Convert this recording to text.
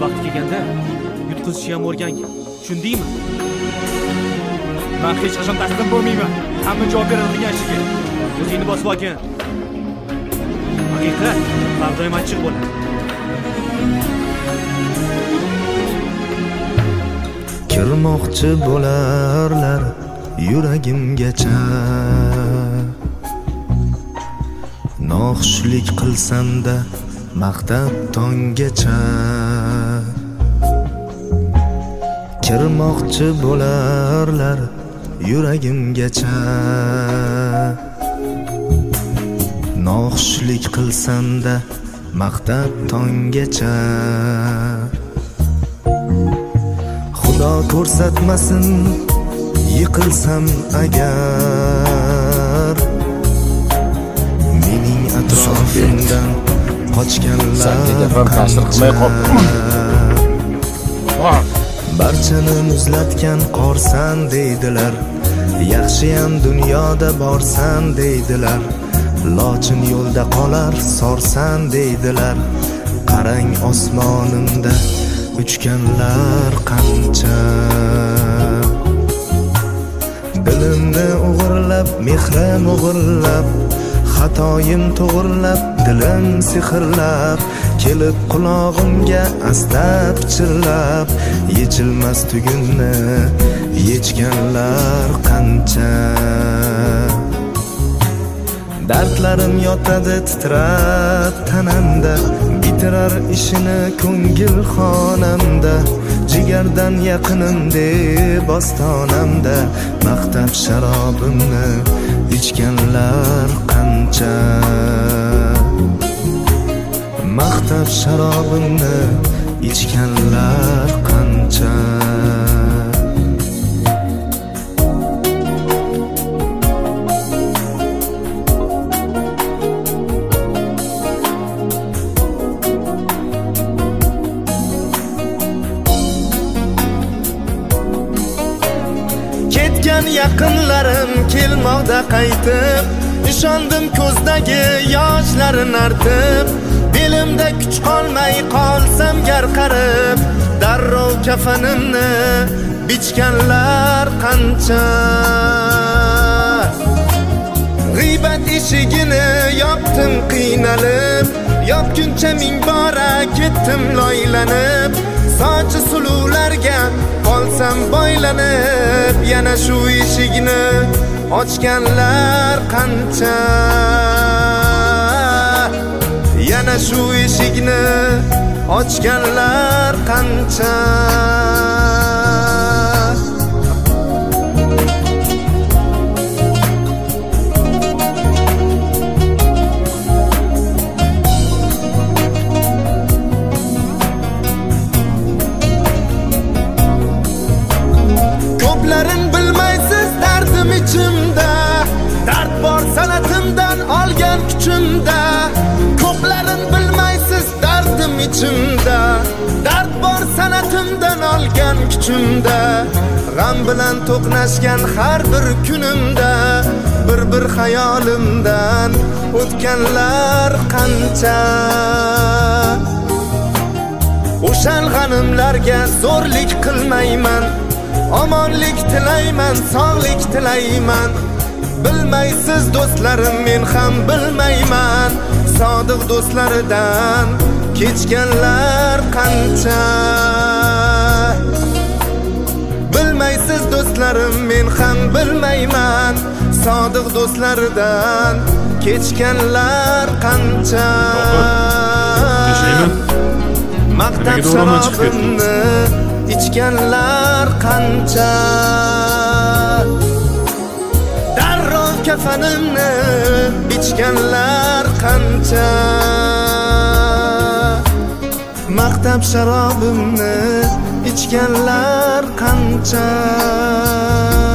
vaqti kelganda yutqizishni ham o'rgangan. Tushundingmi? Men hech qachon taslim bo'lmayman. Hamma javob beradi qilgan ishiga. O'zingni bosib olgin. Haqiqat har doim ochiq bo'ladi. Kirmoqchi bo'larlar yuragimgacha, noxushlik qilsam-da maqtab tonggacha. Kirmoqchi bo'larlar yuragimgacha, noxushlik qilsam-da maqtab tonggacha. Xudo ko'rsatmasin yiqilsam agar, mening atrofimdan qochganlar barchani muzlatgan qorsan deydilar. Yaxshiyam dunyoda borsan deydilar. Lochin yo'lda qolar sorsan deydilar. Qarang osmonimda uchganlar qancha. Dilimni o'g'irlab, mehrim o'g'irlab, xatoyim to'g'irlab, dilim sehrlab, kelib qulog'imga asta pichirlab, yechilmas tugunni yechganlar qancha. Dardlarim yotadi titrab tanamda, bitirar ishini ko'ngil xonamda. Jigardan yaqinim deb ostonamda, maqtab sharobimni ichganlar qancha. Maqtab sharobimni ichganlar qancha. Ketgan yaqinlarim kelmoqda qaytib, ishondim ko'zdagi yoshlarni artib. Belimda kuch qolmay qolsam garqarib, darrov kafanimni bichganlar qancha. G'iybat eshigini yopdim qiynalib, yopguncha ming bora ketdim loylanib. Sochi suluvlarga qolsam boylanib, yana shu eshigini ochganlar qancha. Yana shu eshigini ochganlar qancha. Ko'plarin bilmaysiz dardim ichimda, dard bor sanatimdan olgan kuchimda. Ko'plarin bilmaysiz dardim ichimda, dard bor sanatimdan olgan kuchimda. G'am bilan to'qnashgan har bir kunimda, bir xayolimdan o'tganlar qancha. O'shal g'animlarga zo'rlik qilmayman, omonlik tilayman, sog'lik tilayman. Bilmaysiz do'stlarim, men ham bilmayman, sodiq do'stlaridan kechganlar qancha. Bilmaysiz do'stlarim, men ham bilmayman, sodiq do'stlaridan kechganlar qancha. Maqtab sharobimni ichganlar qancha. Darrov kafanimni bichganlar qancha. Maqtab sharobimni ichganlar qancha.